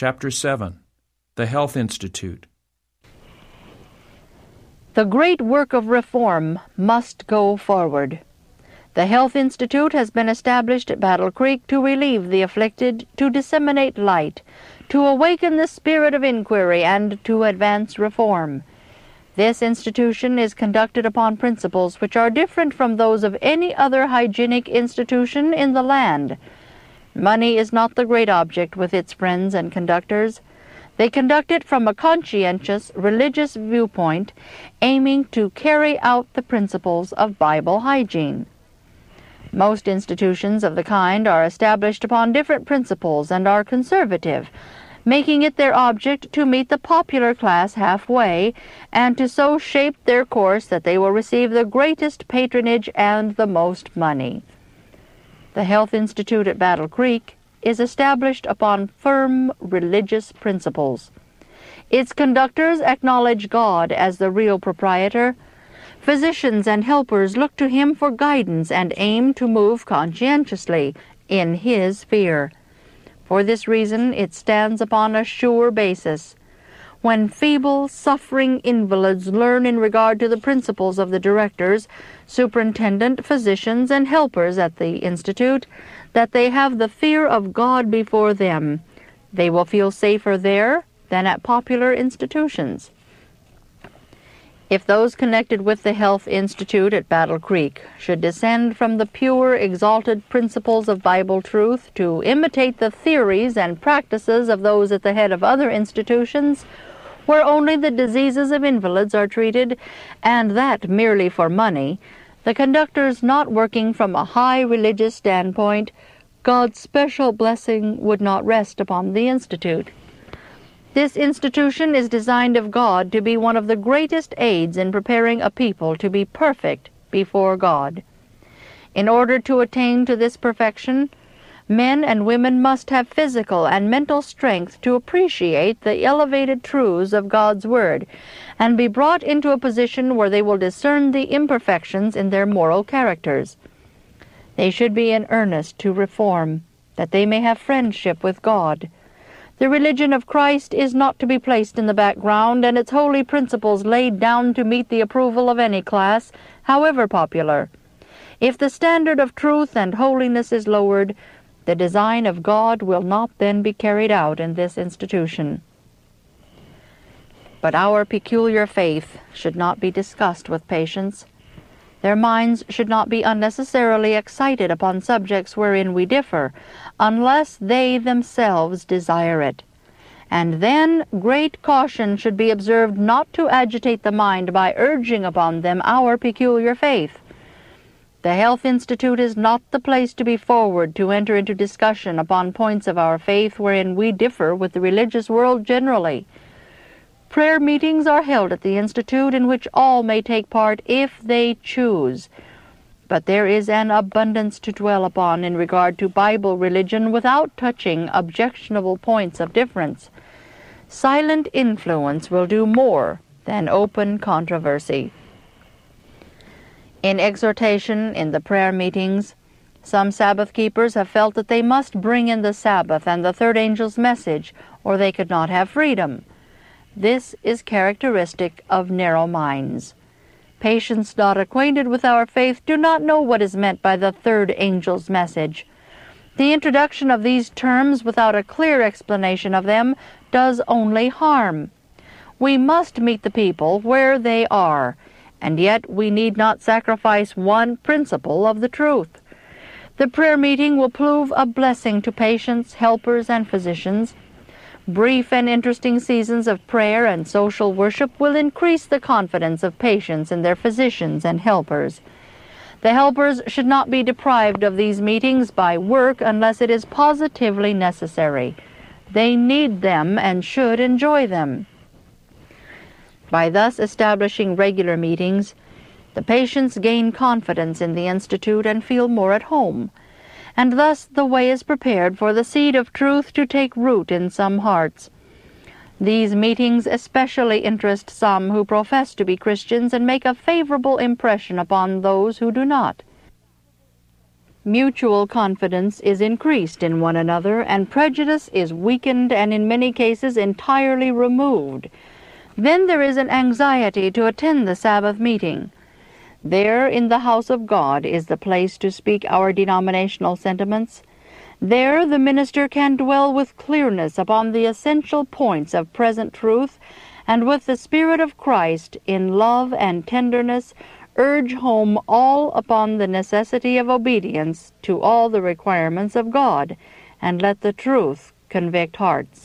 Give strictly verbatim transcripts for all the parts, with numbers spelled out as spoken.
Chapter seven. The Health Institute. The great work of reform must go forward. The Health Institute has been established at Battle Creek to relieve the afflicted, to disseminate light, to awaken the spirit of inquiry, and to advance reform. This institution is conducted upon principles which are different from those of any other hygienic institution in the land. Money is not the great object with its friends and conductors. They conduct it from a conscientious, religious viewpoint, aiming to carry out the principles of Bible hygiene. Most institutions of the kind are established upon different principles and are conservative, making it their object to meet the popular class halfway, and to so shape their course that they will receive the greatest patronage and the most money. The Health Institute at Battle Creek is established upon firm religious principles. Its conductors acknowledge God as the real proprietor. Physicians and helpers look to him for guidance and aim to move conscientiously in his sphere. For this reason, it stands upon a sure basis. When feeble, suffering invalids learn in regard to the principles of the directors, superintendent, physicians, and helpers at the Institute, that they have the fear of God before them, they will feel safer there than at popular institutions. If those connected with the Health Institute at Battle Creek should descend from the pure, exalted principles of Bible truth to imitate the theories and practices of those at the head of other institutions, where only the diseases of invalids are treated, and that merely for money, the conductors not working from a high religious standpoint, God's special blessing would not rest upon the Institute. This institution is designed of God to be one of the greatest aids in preparing a people to be perfect before God. In order to attain to this perfection, men and women must have physical and mental strength to appreciate the elevated truths of God's Word, and be brought into a position where they will discern the imperfections in their moral characters. They should be in earnest to reform, that they may have friendship with God. The religion of Christ is not to be placed in the background, and its holy principles laid down to meet the approval of any class, however popular. If the standard of truth and holiness is lowered, the design of God will not then be carried out in this institution. But our peculiar faith should not be discussed with patients. Their minds should not be unnecessarily excited upon subjects wherein we differ, unless they themselves desire it. And then great caution should be observed not to agitate the mind by urging upon them our peculiar faith. The Health Institute is not the place to be forward to enter into discussion upon points of our faith wherein we differ with the religious world generally. Prayer meetings are held at the Institute in which all may take part if they choose. But there is an abundance to dwell upon in regard to Bible religion without touching objectionable points of difference. Silent influence will do more than open controversy. In exhortation in the prayer meetings, some Sabbath keepers have felt that they must bring in the Sabbath and the third angel's message, or they could not have freedom. This is characteristic of narrow minds. Patients not acquainted with our faith do not know what is meant by the third angel's message. The introduction of these terms without a clear explanation of them does only harm. We must meet the people where they are, and yet we need not sacrifice one principle of the truth. The prayer meeting will prove a blessing to patients, helpers, and physicians. Brief and interesting seasons of prayer and social worship will increase the confidence of patients in their physicians and helpers. The helpers should not be deprived of these meetings by work unless it is positively necessary. They need them and should enjoy them. By thus establishing regular meetings, the patients gain confidence in the Institute and feel more at home, and thus the way is prepared for the seed of truth to take root in some hearts. These meetings especially interest some who profess to be Christians and make a favorable impression upon those who do not. Mutual confidence is increased in one another, and prejudice is weakened and in many cases entirely removed. Then there is an anxiety to attend the Sabbath meeting. There in the house of God is the place to speak our denominational sentiments. There the minister can dwell with clearness upon the essential points of present truth, and with the Spirit of Christ in love and tenderness urge home all upon the necessity of obedience to all the requirements of God, and let the truth convict hearts.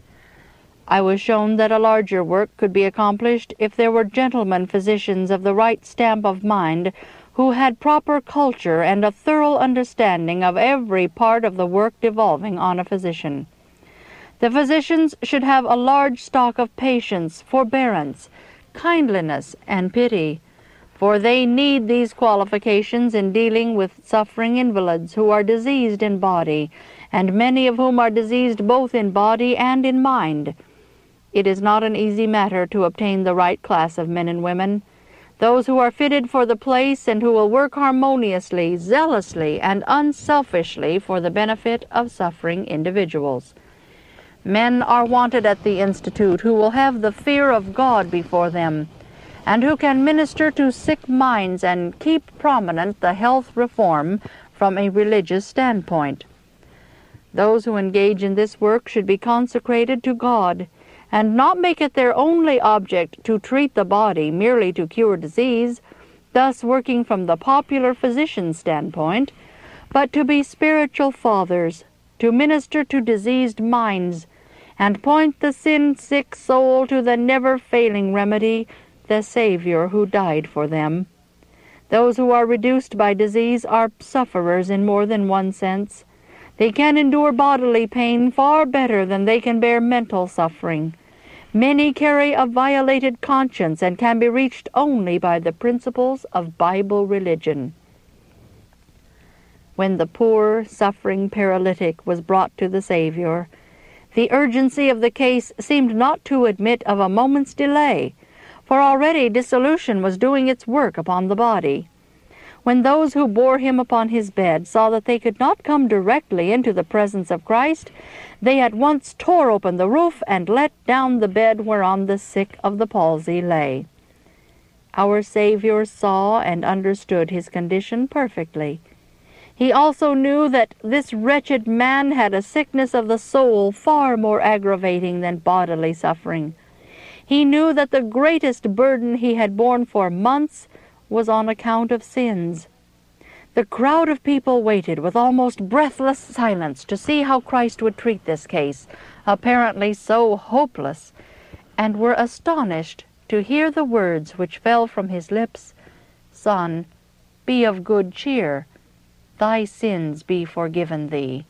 I was shown that a larger work could be accomplished if there were gentlemen physicians of the right stamp of mind, who had proper culture and a thorough understanding of every part of the work devolving on a physician. The physicians should have a large stock of patience, forbearance, kindliness, and pity, for they need these qualifications in dealing with suffering invalids who are diseased in body, and many of whom are diseased both in body and in mind. It is not an easy matter to obtain the right class of men and women, those who are fitted for the place and who will work harmoniously, zealously, and unselfishly for the benefit of suffering individuals. Men are wanted at the Institute who will have the fear of God before them, and who can minister to sick minds and keep prominent the health reform from a religious standpoint. Those who engage in this work should be consecrated to God, and not make it their only object to treat the body merely to cure disease, thus working from the popular physician standpoint, but to be spiritual fathers, to minister to diseased minds, and point the sin-sick soul to the never-failing remedy, the Savior who died for them. Those who are reduced by disease are sufferers in more than one sense. They can endure bodily pain far better than they can bear mental suffering. Many carry a violated conscience and can be reached only by the principles of Bible religion. When the poor, suffering paralytic was brought to the Savior, the urgency of the case seemed not to admit of a moment's delay, for already dissolution was doing its work upon the body. When those who bore him upon his bed saw that they could not come directly into the presence of Christ, they at once tore open the roof and let down the bed whereon the sick of the palsy lay. Our Savior saw and understood his condition perfectly. He also knew that this wretched man had a sickness of the soul far more aggravating than bodily suffering. He knew that the greatest burden he had borne for months was on account of sins. The crowd of people waited with almost breathless silence to see how Christ would treat this case, apparently so hopeless, and were astonished to hear the words which fell from his lips, "Son, be of good cheer. Thy sins be forgiven thee."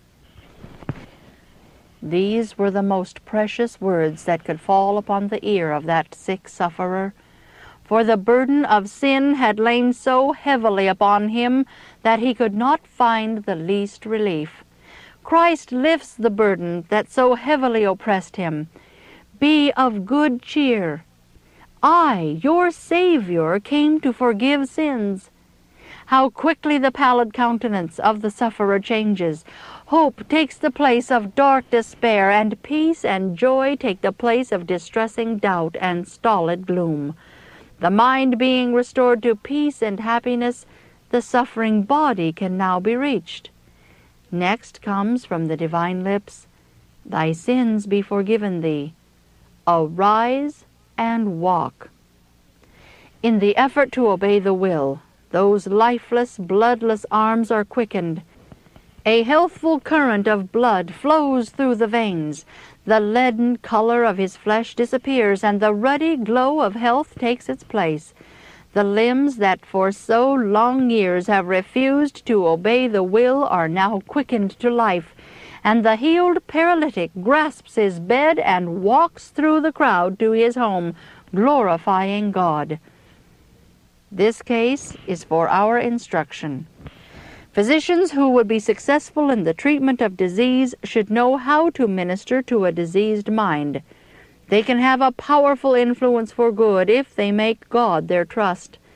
These were the most precious words that could fall upon the ear of that sick sufferer, for the burden of sin had lain so heavily upon him that he could not find the least relief. Christ lifts the burden that so heavily oppressed him. Be of good cheer. I, your Savior, came to forgive sins. How quickly the pallid countenance of the sufferer changes. Hope takes the place of dark despair, and peace and joy take the place of distressing doubt and stolid gloom. The mind being restored to peace and happiness, the suffering body can now be reached. Next comes from the divine lips, "Thy sins be forgiven thee. Arise and walk." In the effort to obey the will, those lifeless, bloodless arms are quickened. A healthful current of blood flows through the veins. The leaden color of his flesh disappears, and the ruddy glow of health takes its place. The limbs that for so long years have refused to obey the will are now quickened to life, and the healed paralytic grasps his bed and walks through the crowd to his home, glorifying God. This case is for our instruction. Physicians who would be successful in the treatment of disease should know how to minister to a diseased mind. They can have a powerful influence for good if they make God their trust.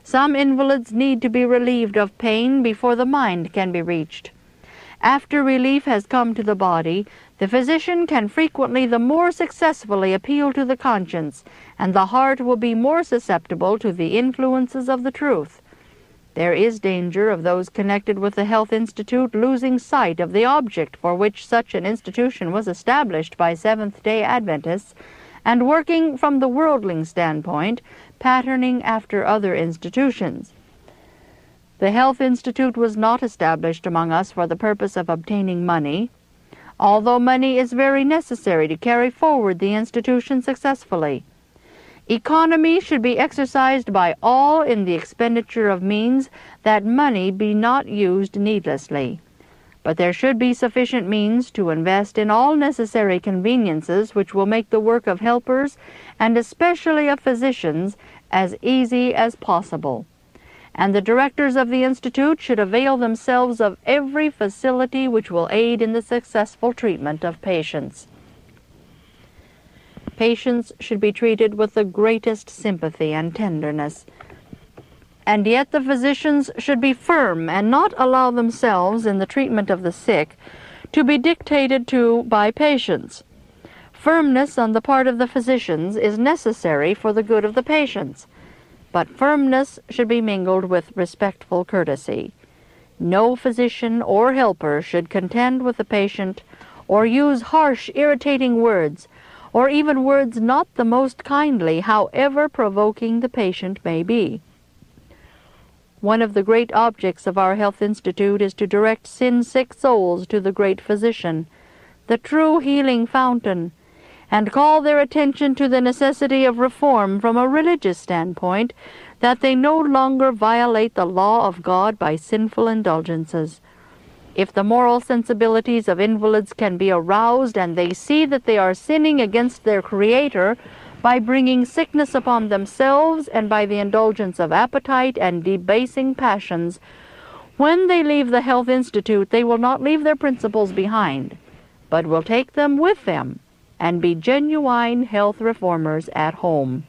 Some invalids need to be relieved of pain before the mind can be reached. After relief has come to the body, the physician can frequently the more successfully appeal to the conscience, and the heart will be more susceptible to the influences of the truth. There is danger of those connected with the Health Institute losing sight of the object for which such an institution was established by Seventh-day Adventists, and working from the worldling standpoint, patterning after other institutions. The Health Institute was not established among us for the purpose of obtaining money, although money is very necessary to carry forward the institution successfully. Economy should be exercised by all in the expenditure of means, that money be not used needlessly. But there should be sufficient means to invest in all necessary conveniences which will make the work of helpers, and especially of physicians, as easy as possible. And the directors of the Institute should avail themselves of every facility which will aid in the successful treatment of patients. Patients should be treated with the greatest sympathy and tenderness, and yet the physicians should be firm and not allow themselves, in the treatment of the sick, to be dictated to by patients. Firmness on the part of the physicians is necessary for the good of the patients, but firmness should be mingled with respectful courtesy. No physician or helper should contend with the patient, or use harsh, irritating words, or even words not the most kindly, however provoking the patient may be. One of the great objects of our Health Institute is to direct sin-sick souls to the great Physician, the true healing fountain, and call their attention to the necessity of reform from a religious standpoint, that they no longer violate the law of God by sinful indulgences. If the moral sensibilities of invalids can be aroused, and they see that they are sinning against their Creator by bringing sickness upon themselves and by the indulgence of appetite and debasing passions, when they leave the Health Institute they will not leave their principles behind, but will take them with them and be genuine health reformers at home.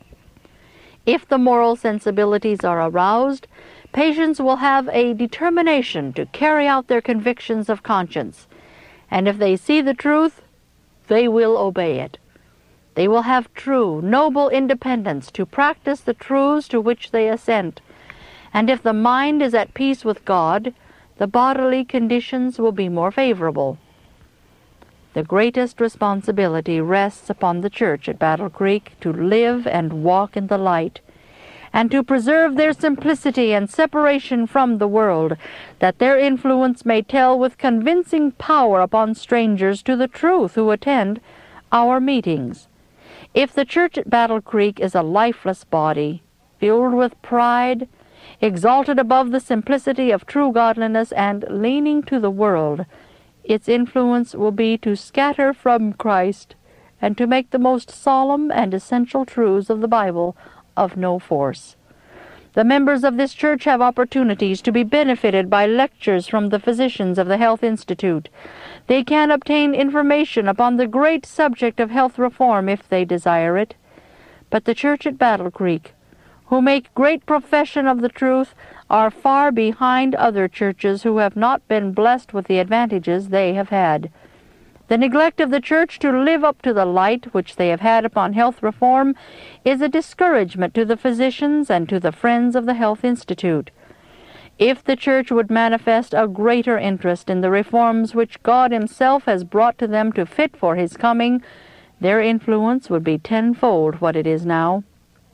If the moral sensibilities are aroused, patients will have a determination to carry out their convictions of conscience, and if they see the truth, they will obey it. They will have true, noble independence to practice the truths to which they assent, and if the mind is at peace with God, the bodily conditions will be more favorable. The greatest responsibility rests upon the Church at Battle Creek to live and walk in the light, and to preserve their simplicity and separation from the world, that their influence may tell with convincing power upon strangers to the truth who attend our meetings. If the Church at Battle Creek is a lifeless body, filled with pride, exalted above the simplicity of true godliness, and leaning to the world, its influence will be to scatter from Christ, and to make the most solemn and essential truths of the Bible of no force. The members of this church have opportunities to be benefited by lectures from the physicians of the Health Institute. They can obtain information upon the great subject of health reform if they desire it. But the church at Battle Creek, who make great profession of the truth, are far behind other churches who have not been blessed with the advantages they have had. The neglect of the church to live up to the light which they have had upon health reform is a discouragement to the physicians and to the friends of the Health Institute. If the church would manifest a greater interest in the reforms which God Himself has brought to them to fit for His coming, their influence would be tenfold what it is now.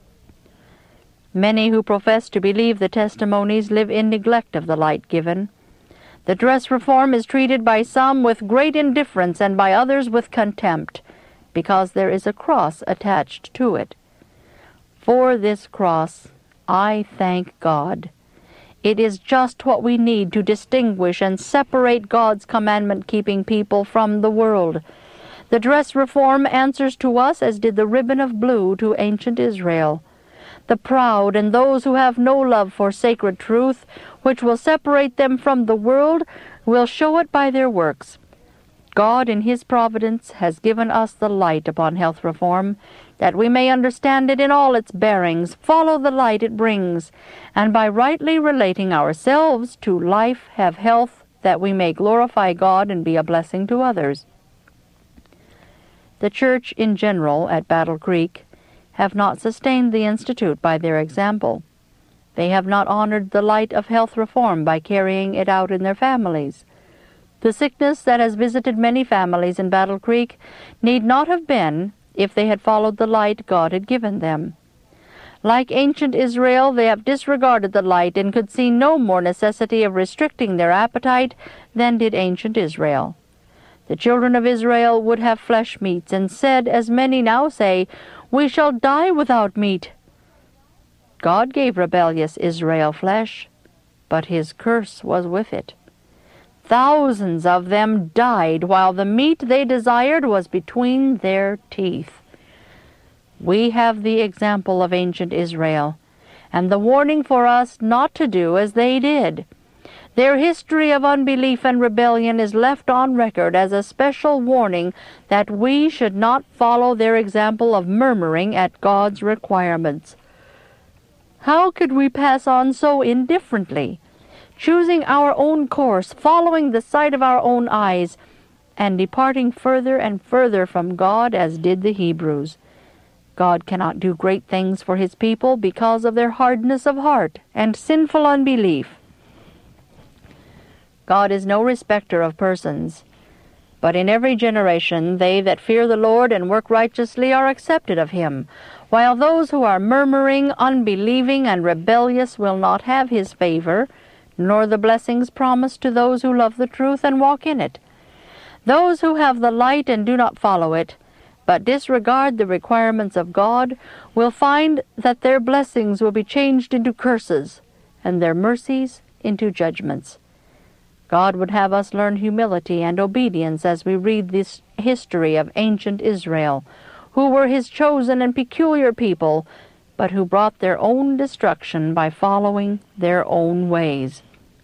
Many who profess to believe the testimonies live in neglect of the light given. The dress reform is treated by some with great indifference and by others with contempt, because there is a cross attached to it. For this cross I thank God. It is just what we need to distinguish and separate God's commandment-keeping people from the world. The dress reform answers to us as did the ribbon of blue to ancient Israel. The proud and those who have no love for sacred truth, which will separate them from the world, will show it by their works. God in His providence has given us the light upon health reform, that we may understand it in all its bearings, follow the light it brings, and by rightly relating ourselves to life have health, that we may glorify God and be a blessing to others. The Church in general at Battle Creek have not sustained the Institute by their example. They have not honored the light of health reform by carrying it out in their families. The sickness that has visited many families in Battle Creek need not have been if they had followed the light God had given them. Like ancient Israel, they have disregarded the light and could see no more necessity of restricting their appetite than did ancient Israel. The children of Israel would have flesh meats, and said, as many now say, "We shall die without meat." God gave rebellious Israel flesh, but His curse was with it. Thousands of them died while the meat they desired was between their teeth. We have the example of ancient Israel, and the warning for us not to do as they did. Their history of unbelief and rebellion is left on record as a special warning that we should not follow their example of murmuring at God's requirements. How could we pass on so indifferently, choosing our own course, following the sight of our own eyes, and departing further and further from God as did the Hebrews? God cannot do great things for His people because of their hardness of heart and sinful unbelief. God is no respecter of persons, but in every generation they that fear the Lord and work righteously are accepted of Him, while those who are murmuring, unbelieving, and rebellious will not have His favor, nor the blessings promised to those who love the truth and walk in it. Those who have the light and do not follow it, but disregard the requirements of God, will find that their blessings will be changed into curses, and their mercies into judgments. God would have us learn humility and obedience as we read this history of ancient Israel, who were His chosen and peculiar people, but who brought their own destruction by following their own ways.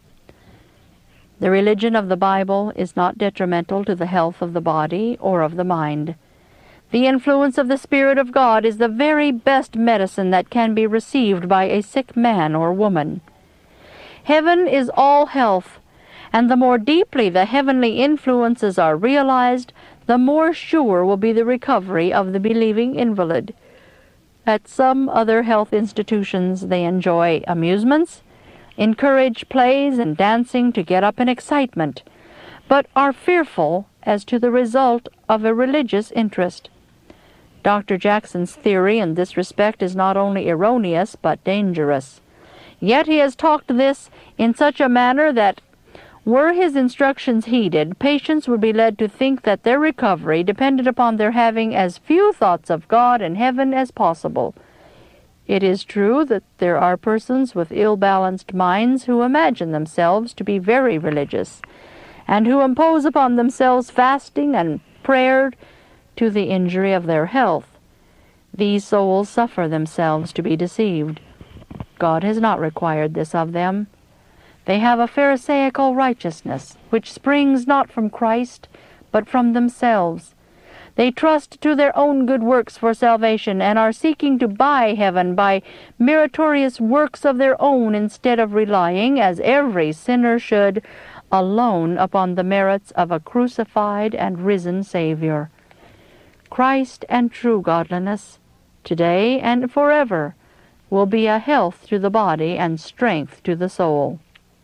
The religion of the Bible is not detrimental to the health of the body or of the mind. The influence of the Spirit of God is the very best medicine that can be received by a sick man or woman. Heaven is all health, and the more deeply the heavenly influences are realized, the more sure will be the recovery of the believing invalid. At some other health institutions they enjoy amusements, encourage plays and dancing to get up an excitement, but are fearful as to the result of a religious interest. Doctor Jackson's theory in this respect is not only erroneous but dangerous. Yet he has talked this in such a manner that, were his instructions heeded, patients would be led to think that their recovery depended upon their having as few thoughts of God and heaven as possible. It is true that there are persons with ill-balanced minds who imagine themselves to be very religious, and who impose upon themselves fasting and prayer to the injury of their health. These souls suffer themselves to be deceived. God has not required this of them. They have a pharisaical righteousness, which springs not from Christ, but from themselves. They trust to their own good works for salvation, and are seeking to buy heaven by meritorious works of their own, instead of relying, as every sinner should, alone upon the merits of a crucified and risen Savior. Christ and true godliness, today and forever, will be a health to the body and strength to the soul.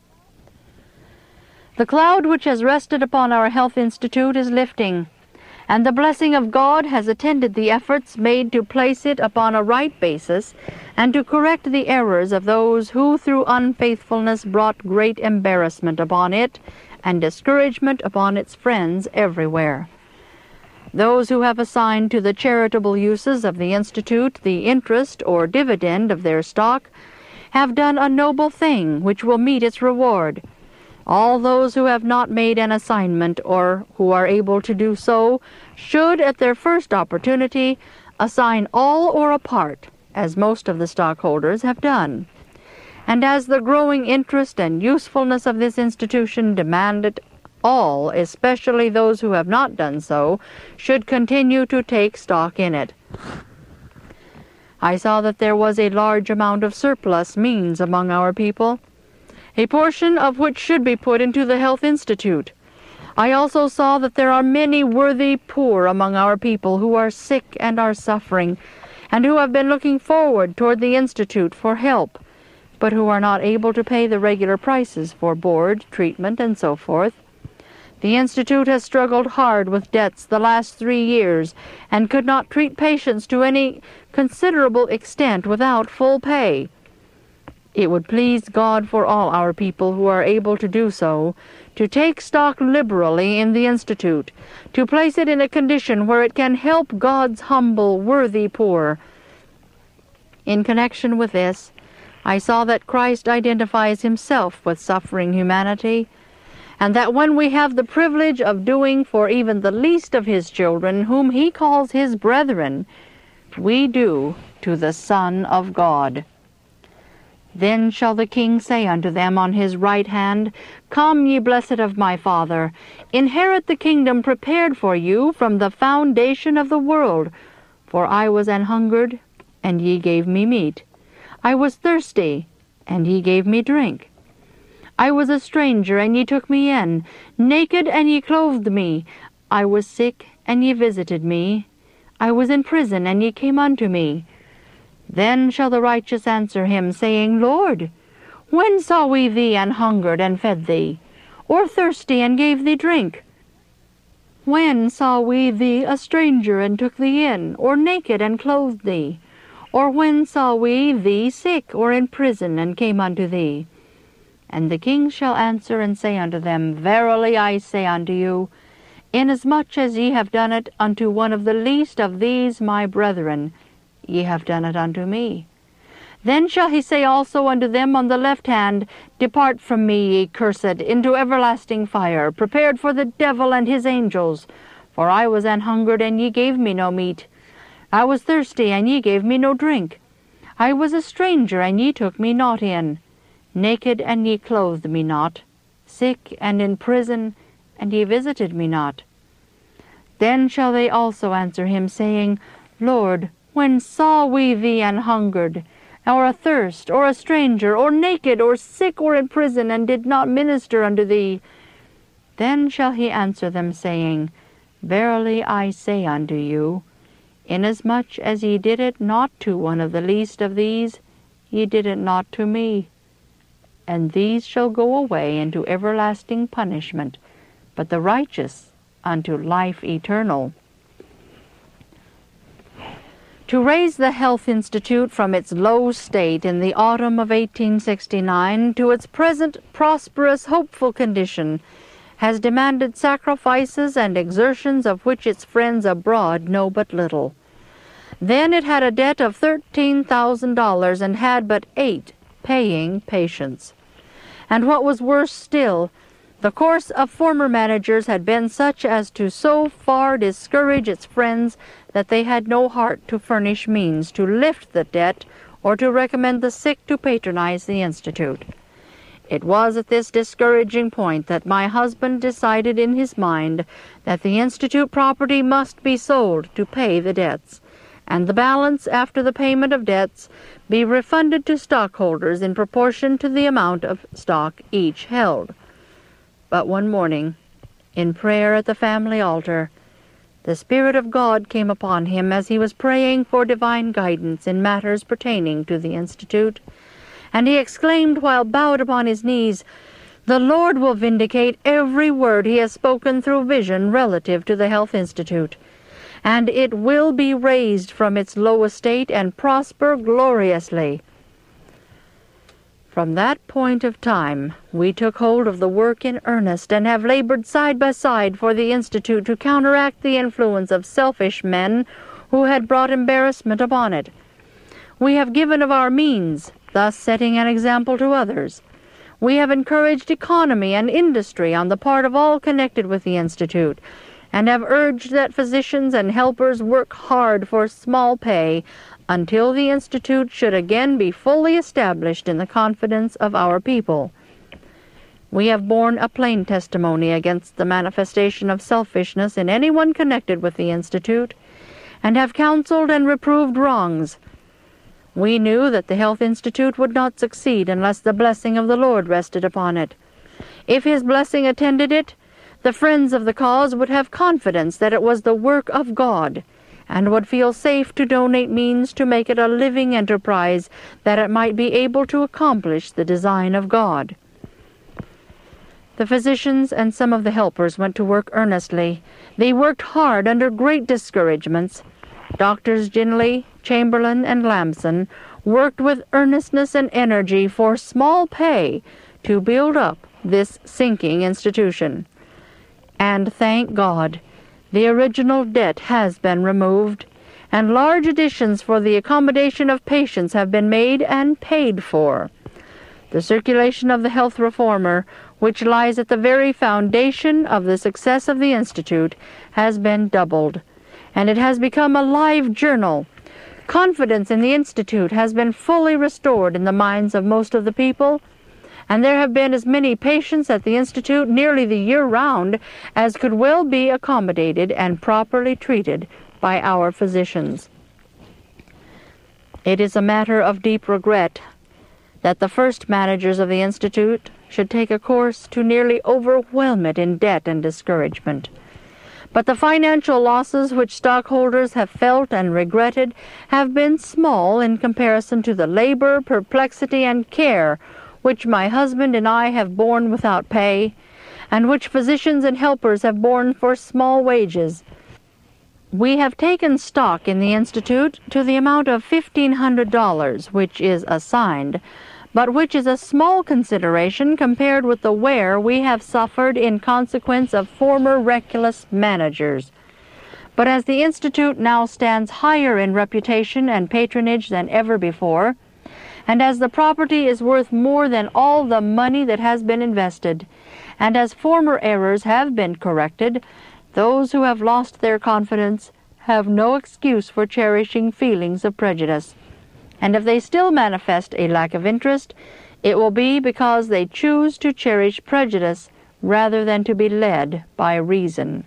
The cloud which has rested upon our Health Institute is lifting, and the blessing of God has attended the efforts made to place it upon a right basis and to correct the errors of those who through unfaithfulness brought great embarrassment upon it and discouragement upon its friends everywhere. Those who have assigned to the charitable uses of the Institute the interest or dividend of their stock have done a noble thing which will meet its reward. All those who have not made an assignment, or who are able to do so, should at their first opportunity assign all or a part, as most of the stockholders have done. And as the growing interest and usefulness of this institution demand it, all, especially those who have not done so, should continue to take stock in it. I saw that there was a large amount of surplus means among our people, a portion of which should be put into the Health Institute. I also saw that there are many worthy poor among our people who are sick and are suffering, and who have been looking forward toward the Institute for help, but who are not able to pay the regular prices for board, treatment, and so forth. The Institute has struggled hard with debts the last three years, and could not treat patients to any considerable extent without full pay. It would please God for all our people who are able to do so, to take stock liberally in the Institute, to place it in a condition where it can help God's humble, worthy poor. In connection with this, I saw that Christ identifies himself with suffering humanity, and that when we have the privilege of doing for even the least of his children, whom he calls his brethren, we do to the Son of God. Then shall the King say unto them on his right hand, Come, ye blessed of my Father, inherit the kingdom prepared for you from the foundation of the world. For I was an hungered, and ye gave me meat. I was thirsty, and ye gave me drink. I was a stranger, and ye took me in, naked, and ye clothed me. I was sick, and ye visited me. I was in prison, and ye came unto me. Then shall the righteous answer him, saying, Lord, when saw we thee an hungered, and fed thee, or thirsty, and gave thee drink? When saw we thee a stranger, and took thee in, or naked, and clothed thee? Or when saw we thee sick, or in prison, and came unto thee? And the King shall answer and say unto them, Verily I say unto you, inasmuch as ye have done it unto one of the least of these my brethren, ye have done it unto me. Then shall he say also unto them on the left hand, Depart from me, ye cursed, into everlasting fire, prepared for the devil and his angels. For I was an hungered, and ye gave me no meat. I was thirsty, and ye gave me no drink. I was a stranger, and ye took me not in. Naked, and ye clothed me not. Sick, and in prison, and ye visited me not. Then shall they also answer him, saying, Lord, when saw we thee an hungered, or athirst, or a stranger, or naked, or sick, or in prison, and did not minister unto thee? Then shall he answer them, saying, Verily I say unto you, inasmuch as ye did it not to one of the least of these, ye did it not to me. And these shall go away into everlasting punishment, but the righteous unto life eternal. To raise the Health Institute from its low state in the autumn of eighteen sixty-nine to its present prosperous, hopeful condition has demanded sacrifices and exertions of which its friends abroad know but little. Then it had a debt of thirteen thousand dollars and had but eight paying patients. And what was worse still, the course of former managers had been such as to so far discourage its friends that they had no heart to furnish means to lift the debt or to recommend the sick to patronize the Institute. It was at this discouraging point that my husband decided in his mind that the Institute property must be sold to pay the debts, and the balance after the payment of debts be refunded to stockholders in proportion to the amount of stock each held. But one morning, in prayer at the family altar, the Spirit of God came upon him as he was praying for divine guidance in matters pertaining to the Institute, and he exclaimed while bowed upon his knees, The Lord will vindicate every word he has spoken through vision relative to the Health Institute, and it will be raised from its low estate and prosper gloriously. From that point of time, we took hold of the work in earnest and have labored side by side for the Institute to counteract the influence of selfish men who had brought embarrassment upon it. We have given of our means, thus setting an example to others. We have encouraged economy and industry on the part of all connected with the Institute, and have urged that physicians and helpers work hard for small pay until the Institute should again be fully established in the confidence of our people. We have borne a plain testimony against the manifestation of selfishness in anyone connected with the Institute, and have counseled and reproved wrongs. We knew that the Health Institute would not succeed unless the blessing of the Lord rested upon it. If His blessing attended it, the friends of the cause would have confidence that it was the work of God, and would feel safe to donate means to make it a living enterprise, that it might be able to accomplish the design of God. The physicians and some of the helpers went to work earnestly. They worked hard under great discouragements. Doctors Ginley, Chamberlain, and Lamson worked with earnestness and energy for small pay to build up this sinking institution. And thank God, the original debt has been removed, and large additions for the accommodation of patients have been made and paid for. The circulation of the Health Reformer, which lies at the very foundation of the success of the Institute, has been doubled, and it has become a live journal. Confidence in the Institute has been fully restored in the minds of most of the people, and there have been as many patients at the Institute nearly the year round as could well be accommodated and properly treated by our physicians. It is a matter of deep regret that the first managers of the Institute should take a course to nearly overwhelm it in debt and discouragement. But the financial losses which stockholders have felt and regretted have been small in comparison to the labor, perplexity, and care which my husband and I have borne without pay, and which physicians and helpers have borne for small wages. We have taken stock in the Institute to the amount of fifteen hundred dollars, which is assigned, but which is a small consideration compared with the wear we have suffered in consequence of former reckless managers. But as the Institute now stands higher in reputation and patronage than ever before, and as the property is worth more than all the money that has been invested, and as former errors have been corrected, those who have lost their confidence have no excuse for cherishing feelings of prejudice. And if they still manifest a lack of interest, it will be because they choose to cherish prejudice rather than to be led by reason.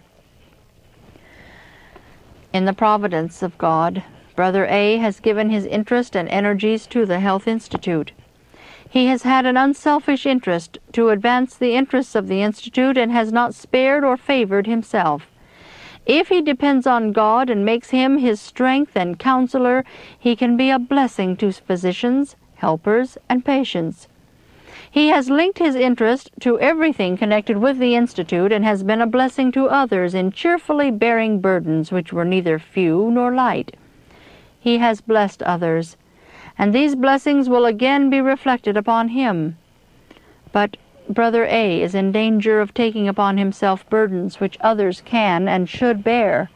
In the providence of God, Brother A has given his interest and energies to the Health Institute. He has had an unselfish interest to advance the interests of the Institute and has not spared or favored himself. If he depends on God and makes Him his strength and counselor, he can be a blessing to physicians, helpers, and patients. He has linked his interest to everything connected with the Institute and has been a blessing to others in cheerfully bearing burdens which were neither few nor light. He has blessed others, and these blessings will again be reflected upon him. But Brother A is in danger of taking upon himself burdens which others can and should bear.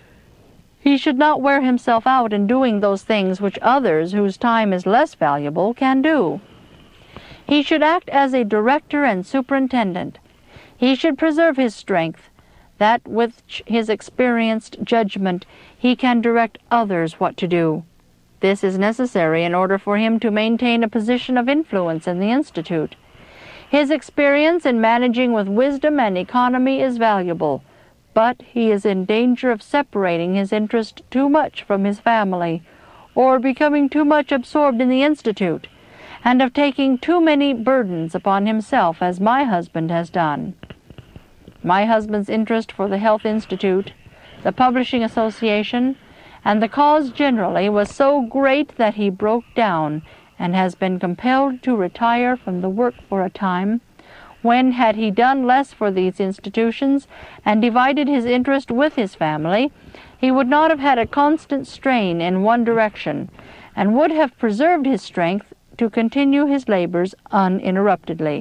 He should not wear himself out in doing those things which others, whose time is less valuable, can do. He should act as a director and superintendent. He should preserve his strength, that with his experienced judgment he can direct others what to do. This is necessary in order for him to maintain a position of influence in the Institute. His experience in managing with wisdom and economy is valuable, but he is in danger of separating his interest too much from his family, or becoming too much absorbed in the Institute, and of taking too many burdens upon himself, as my husband has done. My husband's interest for the Health Institute, the Publishing Association, and the cause generally was so great that he broke down and has been compelled to retire from the work for a time, when, had he done less for these institutions and divided his interest with his family, he would not have had a constant strain in one direction, and would have preserved his strength to continue his labors uninterruptedly.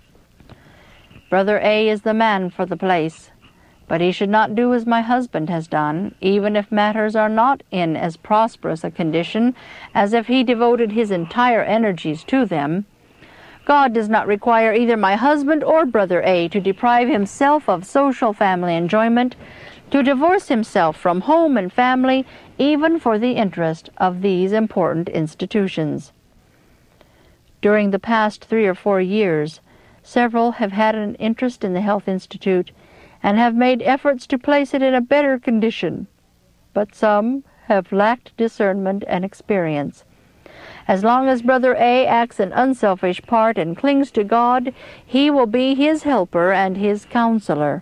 Brother A is the man for the place, but he should not do as my husband has done, even if matters are not in as prosperous a condition as if he devoted his entire energies to them. God does not require either my husband or Brother A to deprive himself of social family enjoyment, to divorce himself from home and family, even for the interest of these important institutions. During the past three or four years, Several have had an interest in the Health Institute and have made efforts to place it in a better condition, but some have lacked discernment and experience. As long as Brother A acts an unselfish part and clings to God, he will be his helper and his counselor.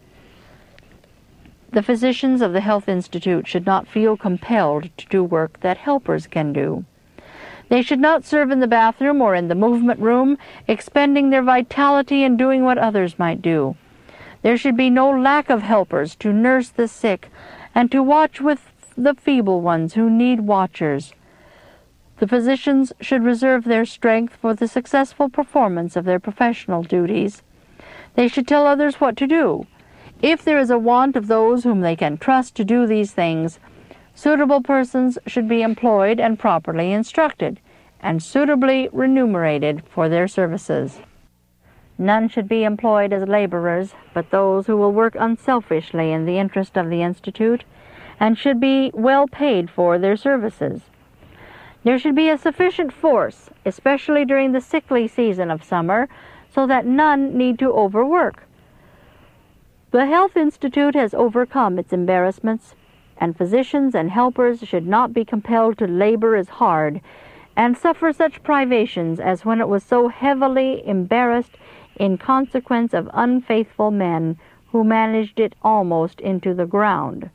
The physicians of the Health Institute should not feel compelled to do work that helpers can do. They should not serve in the bathroom or in the movement room, expending their vitality in doing what others might do. There should be no lack of helpers to nurse the sick and to watch with the feeble ones who need watchers. The physicians should reserve their strength for the successful performance of their professional duties. They should tell others what to do. If there is a want of those whom they can trust to do these things, suitable persons should be employed and properly instructed, and suitably remunerated for their services. None should be employed as laborers, but those who will work unselfishly in the interest of the Institute, and should be well paid for their services. There should be a sufficient force, especially during the sickly season of summer, so that none need to overwork. The Health Institute has overcome its embarrassments, and physicians and helpers should not be compelled to labor as hard and suffer such privations as when it was so heavily embarrassed in consequence of unfaithful men who managed it almost into the ground.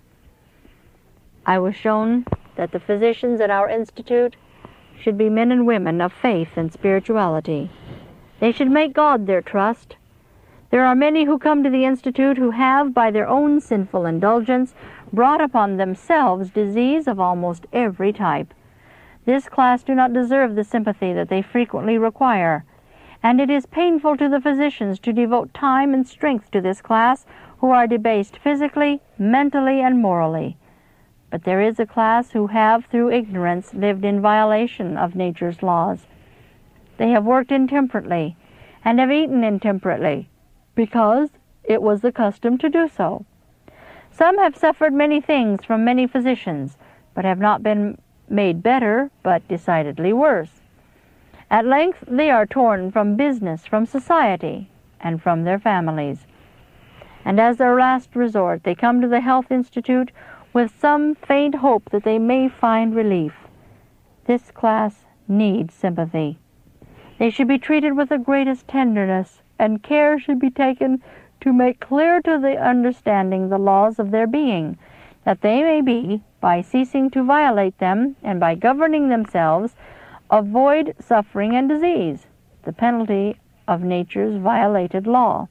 I was shown that the physicians at our institute should be men and women of faith and spirituality. They should make God their trust. There are many who come to the Institute who have, by their own sinful indulgence, brought upon themselves disease of almost every type. This class do not deserve the sympathy that they frequently require, and it is painful to the physicians to devote time and strength to this class who are debased physically, mentally, and morally. But there is a class who have, through ignorance, lived in violation of nature's laws. They have worked intemperately, and have eaten intemperately, because it was the custom to do so. Some have suffered many things from many physicians, but have not been made better, but decidedly worse. At length they are torn from business, from society, and from their families. And as their last resort, they come to the Health Institute with some faint hope that they may find relief. This class needs sympathy. They should be treated with the greatest tenderness, and care should be taken to make clear to the understanding the laws of their being, that they may be, by ceasing to violate them and by governing themselves, avoid suffering and disease, the penalty of nature's violated law.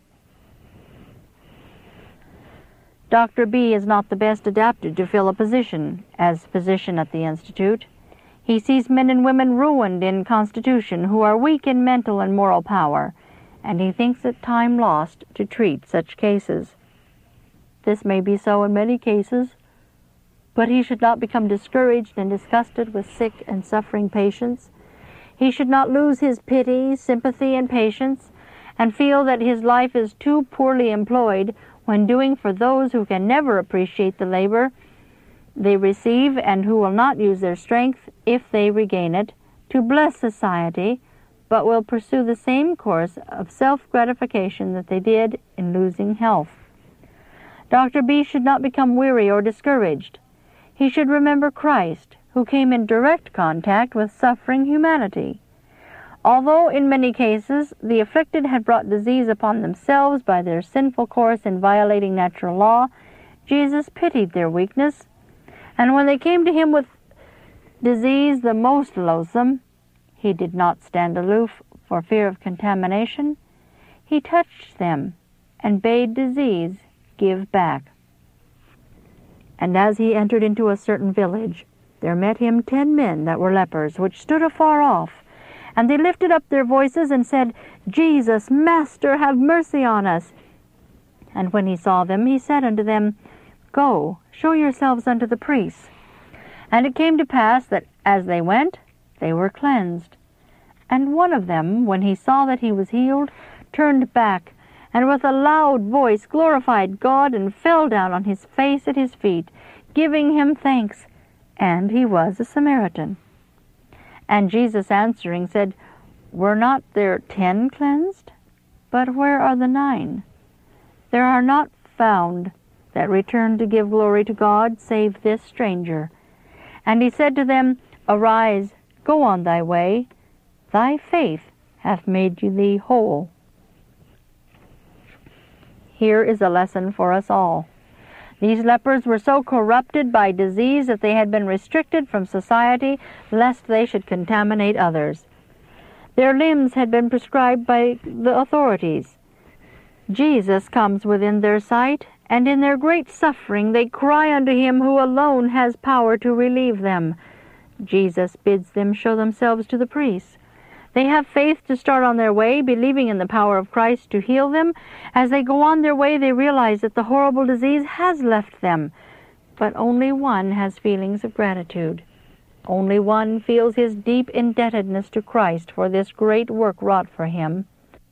Doctor B is not the best adapted to fill a position as physician at the Institute. He sees men and women ruined in constitution who are weak in mental and moral power, and he thinks it time lost to treat such cases. This may be so in many cases, but he should not become discouraged and disgusted with sick and suffering patients. He should not lose his pity, sympathy, and patience, and feel that his life is too poorly employed when doing for those who can never appreciate the labor they receive and who will not use their strength, if they regain it, to bless society, but will pursue the same course of self-gratification that they did in losing health. Doctor B should not become weary or discouraged. He should remember Christ, who came in direct contact with suffering humanity. Although in many cases the afflicted had brought disease upon themselves by their sinful course in violating natural law, Jesus pitied their weakness, and when they came to him with disease the most loathsome, he did not stand aloof for fear of contamination. He touched them and bade disease give back. And as he entered into a certain village, there met him ten men that were lepers, which stood afar off. And they lifted up their voices and said, Jesus, Master, have mercy on us. And when he saw them, he said unto them, Go, show yourselves unto the priests. And it came to pass that as they went, they were cleansed. And one of them, when he saw that he was healed, turned back, and with a loud voice glorified God, and fell down on his face at his feet, giving him thanks. And he was a Samaritan. And Jesus answering said, Were not there ten cleansed? But where are the nine? There are not found that returned to give glory to God, save this stranger. And he said to them, Arise, go on thy way, thy faith hath made thee whole. Here is a lesson for us all. These lepers were so corrupted by disease that they had been restricted from society, lest they should contaminate others. Their limbs had been prescribed by the authorities. Jesus comes within their sight, and in their great suffering they cry unto him who alone has power to relieve them. Jesus bids them show themselves to the priests. They have faith to start on their way, believing in the power of Christ to heal them. As they go on their way, they realize that the horrible disease has left them. But only one has feelings of gratitude. Only one feels his deep indebtedness to Christ for this great work wrought for him.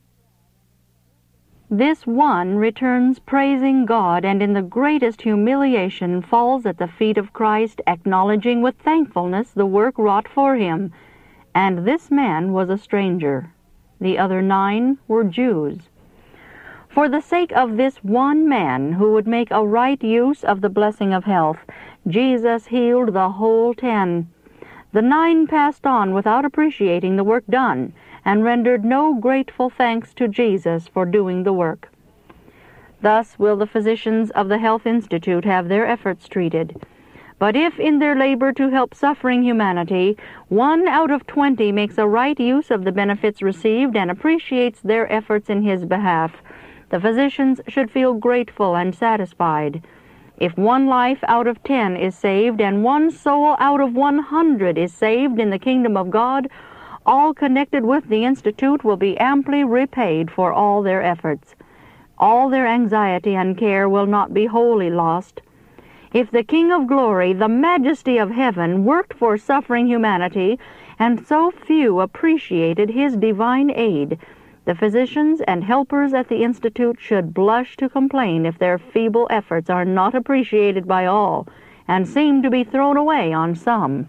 This one returns praising God, and in the greatest humiliation falls at the feet of Christ, acknowledging with thankfulness the work wrought for him. And this man was a stranger. The other nine were Jews. For the sake of this one man who would make a right use of the blessing of health, Jesus healed the whole ten. The nine passed on without appreciating the work done, and rendered no grateful thanks to Jesus for doing the work. Thus will the physicians of the Health Institute have their efforts treated. But if in their labor to help suffering humanity, one out of twenty makes a right use of the benefits received and appreciates their efforts in his behalf, the physicians should feel grateful and satisfied. If one life out of ten is saved, and one soul out of one hundred is saved in the kingdom of God, all connected with the Institute will be amply repaid for all their efforts. All their anxiety and care will not be wholly lost. If the King of Glory, the Majesty of Heaven, worked for suffering humanity, and so few appreciated his divine aid, the physicians and helpers at the Institute should blush to complain if their feeble efforts are not appreciated by all, and seem to be thrown away on some.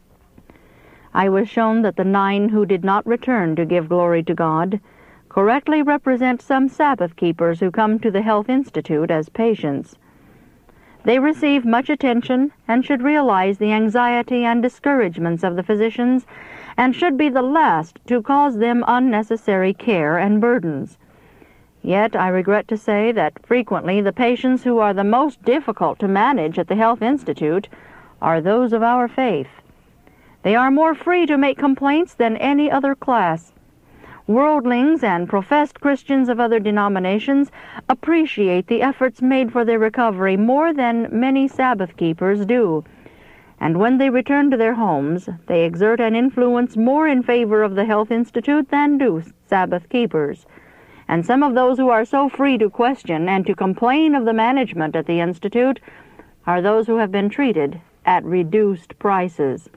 I was shown that the nine who did not return to give glory to God correctly represent some Sabbath keepers who come to the Health Institute as patients. They receive much attention and should realize the anxiety and discouragements of the physicians, and should be the last to cause them unnecessary care and burdens. Yet I regret to say that frequently the patients who are the most difficult to manage at the Health Institute are those of our faith. They are more free to make complaints than any other class. Worldlings and professed Christians of other denominations appreciate the efforts made for their recovery more than many Sabbath keepers do. And when they return to their homes, they exert an influence more in favor of the Health Institute than do Sabbath keepers. And some of those who are so free to question and to complain of the management at the Institute are those who have been treated at reduced prices.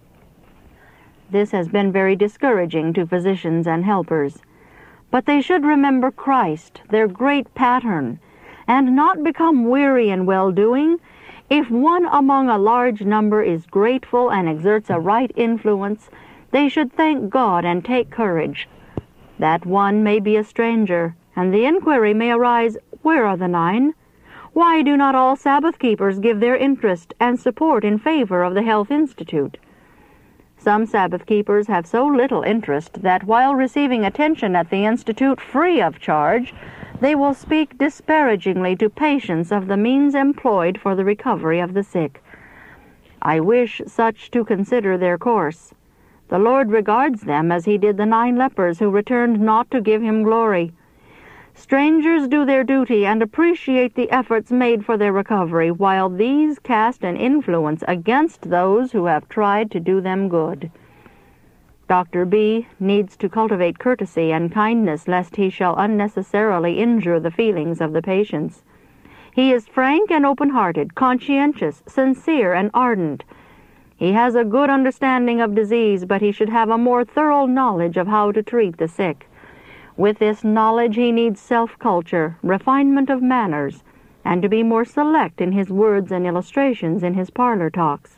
This has been very discouraging to physicians and helpers. But they should remember Christ, their great pattern, and not become weary in well-doing. If one among a large number is grateful and exerts a right influence, they should thank God and take courage. That one may be a stranger, and the inquiry may arise, where are the nine? Why do not all Sabbath keepers give their interest and support in favor of the Health Institute? Some Sabbath keepers have so little interest that while receiving attention at the Institute free of charge, they will speak disparagingly to patients of the means employed for the recovery of the sick. I wish such to consider their course. The Lord regards them as he did the nine lepers who returned not to give him glory. Strangers do their duty and appreciate the efforts made for their recovery, while these cast an influence against those who have tried to do them good. Doctor B. needs to cultivate courtesy and kindness lest he shall unnecessarily injure the feelings of the patients. He is frank and open-hearted, conscientious, sincere, and ardent. He has a good understanding of disease, but he should have a more thorough knowledge of how to treat the sick. With this knowledge he needs self-culture, refinement of manners, and to be more select in his words and illustrations in his parlor talks.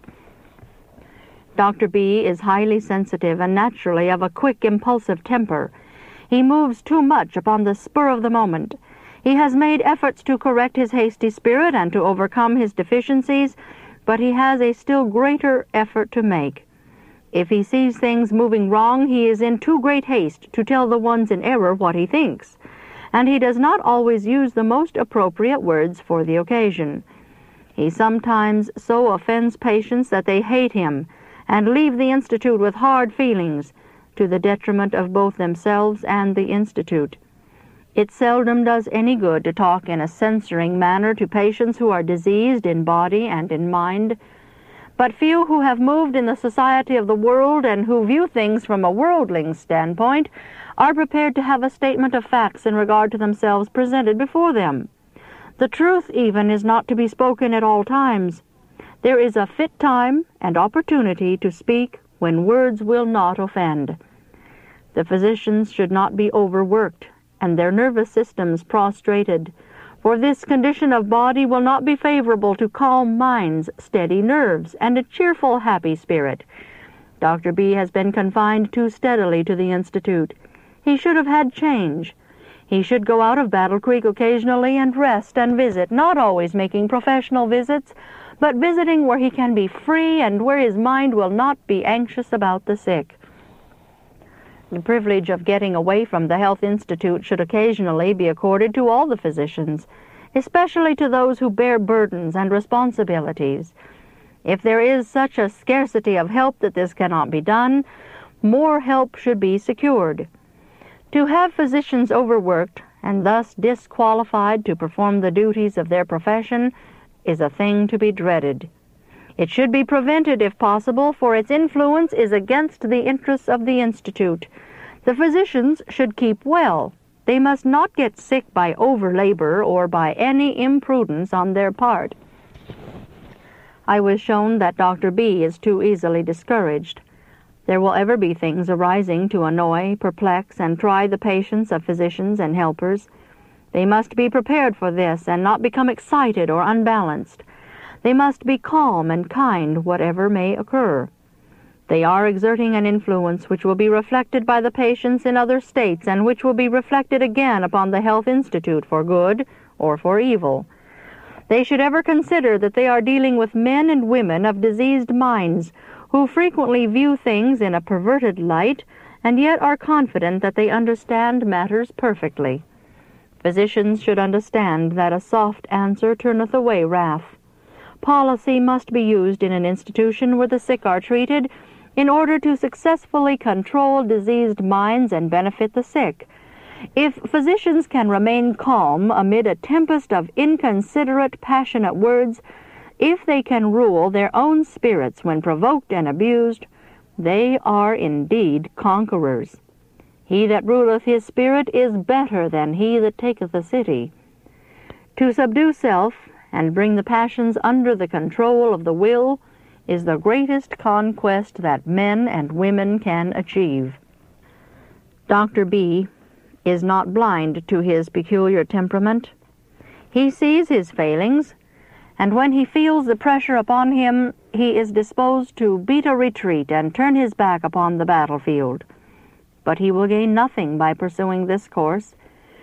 Doctor B. is highly sensitive and naturally of a quick, impulsive temper. He moves too much upon the spur of the moment. He has made efforts to correct his hasty spirit and to overcome his deficiencies, but he has a still greater effort to make. If he sees things moving wrong, he is in too great haste to tell the ones in error what he thinks, and he does not always use the most appropriate words for the occasion. He sometimes so offends patients that they hate him and leave the Institute with hard feelings, to the detriment of both themselves and the Institute. It seldom does any good to talk in a censoring manner to patients who are diseased in body and in mind, but few who have moved in the society of the world and who view things from a worldling's standpoint are prepared to have a statement of facts in regard to themselves presented before them. The truth even is not to be spoken at all times. There is a fit time and opportunity to speak when words will not offend. The physicians should not be overworked and their nervous systems prostrated, for this condition of body will not be favorable to calm minds, steady nerves, and a cheerful, happy spirit. Doctor B has been confined too steadily to the Institute. He should have had change. He should go out of Battle Creek occasionally and rest and visit, not always making professional visits, but visiting where he can be free and where his mind will not be anxious about the sick. The privilege of getting away from the Health Institute should occasionally be accorded to all the physicians, especially to those who bear burdens and responsibilities. If there is such a scarcity of help that this cannot be done, more help should be secured. To have physicians overworked and thus disqualified to perform the duties of their profession is a thing to be dreaded. It should be prevented if possible, for its influence is against the interests of the Institute. The physicians should keep well. They must not get sick by over-labor or by any imprudence on their part. I was shown that Doctor B is too easily discouraged. There will ever be things arising to annoy, perplex, and try the patience of physicians and helpers. They must be prepared for this and not become excited or unbalanced. They must be calm and kind, whatever may occur. They are exerting an influence which will be reflected by the patients in other states and which will be reflected again upon the Health Institute for good or for evil. They should ever consider that they are dealing with men and women of diseased minds who frequently view things in a perverted light and yet are confident that they understand matters perfectly. Physicians should understand that a soft answer turneth away wrath. Policy must be used in an institution where the sick are treated in order to successfully control diseased minds and benefit the sick. If physicians can remain calm amid a tempest of inconsiderate, passionate words, if they can rule their own spirits when provoked and abused, they are indeed conquerors. He that ruleth his spirit is better than he that taketh a city. To subdue self and bring the passions under the control of the will is the greatest conquest that men and women can achieve. Doctor B is not blind to his peculiar temperament. He sees his failings, and when he feels the pressure upon him, he is disposed to beat a retreat and turn his back upon the battlefield. But he will gain nothing by pursuing this course.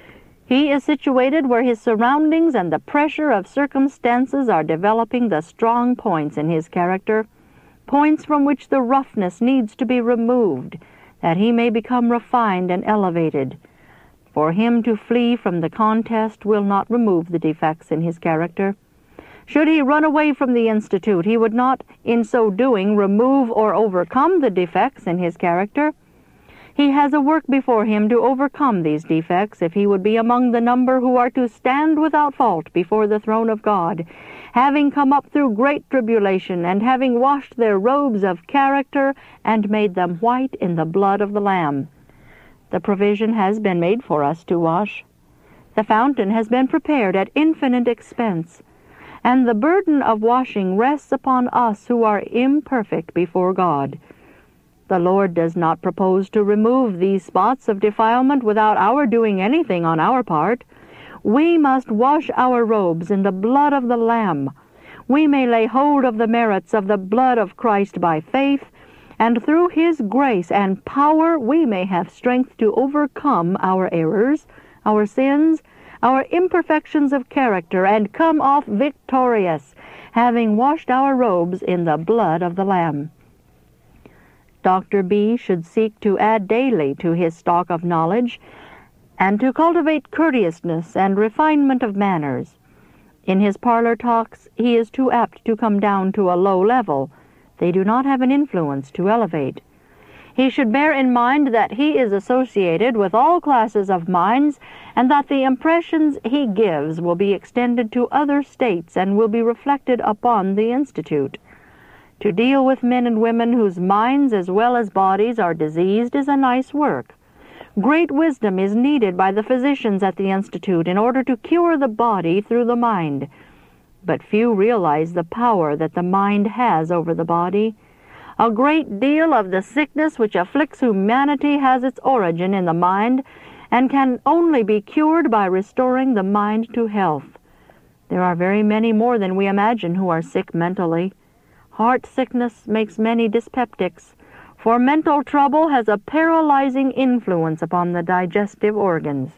He is situated where his surroundings and the pressure of circumstances are developing the strong points in his character, points from which the roughness needs to be removed, that he may become refined and elevated. For him to flee from the contest will not remove the defects in his character. Should he run away from the Institute, he would not, in so doing, remove or overcome the defects in his character. He has a work before him to overcome these defects if he would be among the number who are to stand without fault before the throne of God, having come up through great tribulation, and having washed their robes of character and made them white in the blood of the Lamb. The provision has been made for us to wash. The fountain has been prepared at infinite expense, and the burden of washing rests upon us who are imperfect before God. The Lord does not propose to remove these spots of defilement without our doing anything on our part. We must wash our robes in the blood of the Lamb. We may lay hold of the merits of the blood of Christ by faith, and through His grace and power we may have strength to overcome our errors, our sins, our imperfections of character, and come off victorious, having washed our robes in the blood of the Lamb. Doctor B should seek to add daily to his stock of knowledge, and to cultivate courteousness and refinement of manners. In his parlor talks, he is too apt to come down to a low level. They do not have an influence to elevate. He should bear in mind that he is associated with all classes of minds, and that the impressions he gives will be extended to other states and will be reflected upon the Institute. To deal with men and women whose minds as well as bodies are diseased is a nice work. Great wisdom is needed by the physicians at the Institute in order to cure the body through the mind. But few realize the power that the mind has over the body. A great deal of the sickness which afflicts humanity has its origin in the mind and can only be cured by restoring the mind to health. There are very many more than we imagine who are sick mentally. Heart sickness makes many dyspeptics, for mental trouble has a paralyzing influence upon the digestive organs.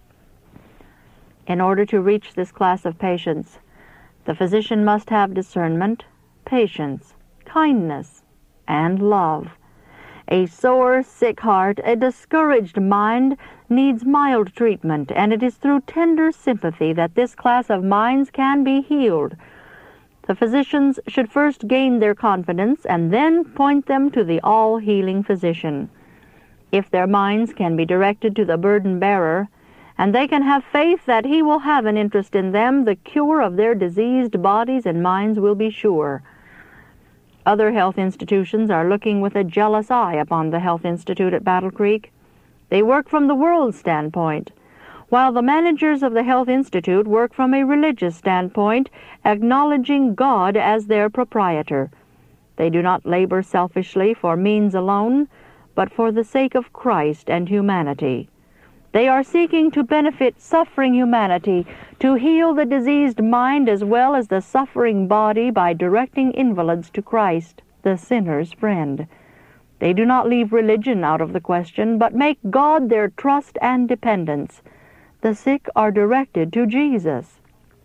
In order to reach this class of patients, the physician must have discernment, patience, kindness, and love. A sore, sick heart, a discouraged mind needs mild treatment, and it is through tender sympathy that this class of minds can be healed. The physicians should first gain their confidence and then point them to the all-healing physician. If their minds can be directed to the burden-bearer, and they can have faith that he will have an interest in them, the cure of their diseased bodies and minds will be sure. Other health institutions are looking with a jealous eye upon the Health Institute at Battle Creek. They work from the world's standpoint, while the managers of the Health Institute work from a religious standpoint, acknowledging God as their proprietor. They do not labor selfishly for means alone, but for the sake of Christ and humanity. They are seeking to benefit suffering humanity, to heal the diseased mind as well as the suffering body by directing invalids to Christ, the sinner's friend. They do not leave religion out of the question, but make God their trust and dependence. The sick are directed to Jesus.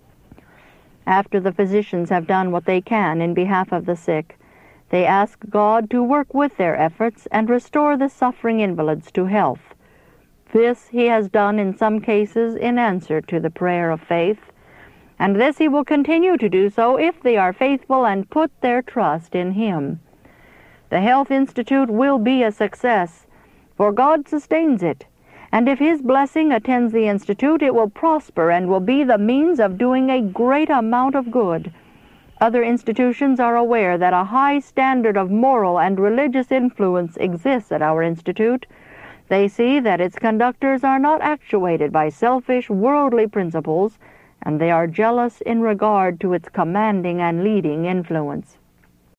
After the physicians have done what they can in behalf of the sick, they ask God to work with their efforts and restore the suffering invalids to health. This he has done in some cases in answer to the prayer of faith, and this he will continue to do so if they are faithful and put their trust in him. The Health Institute will be a success, for God sustains it, and if his blessing attends the Institute, it will prosper and will be the means of doing a great amount of good. Other institutions are aware that a high standard of moral and religious influence exists at our Institute. They see that its conductors are not actuated by selfish, worldly principles, and they are jealous in regard to its commanding and leading influence.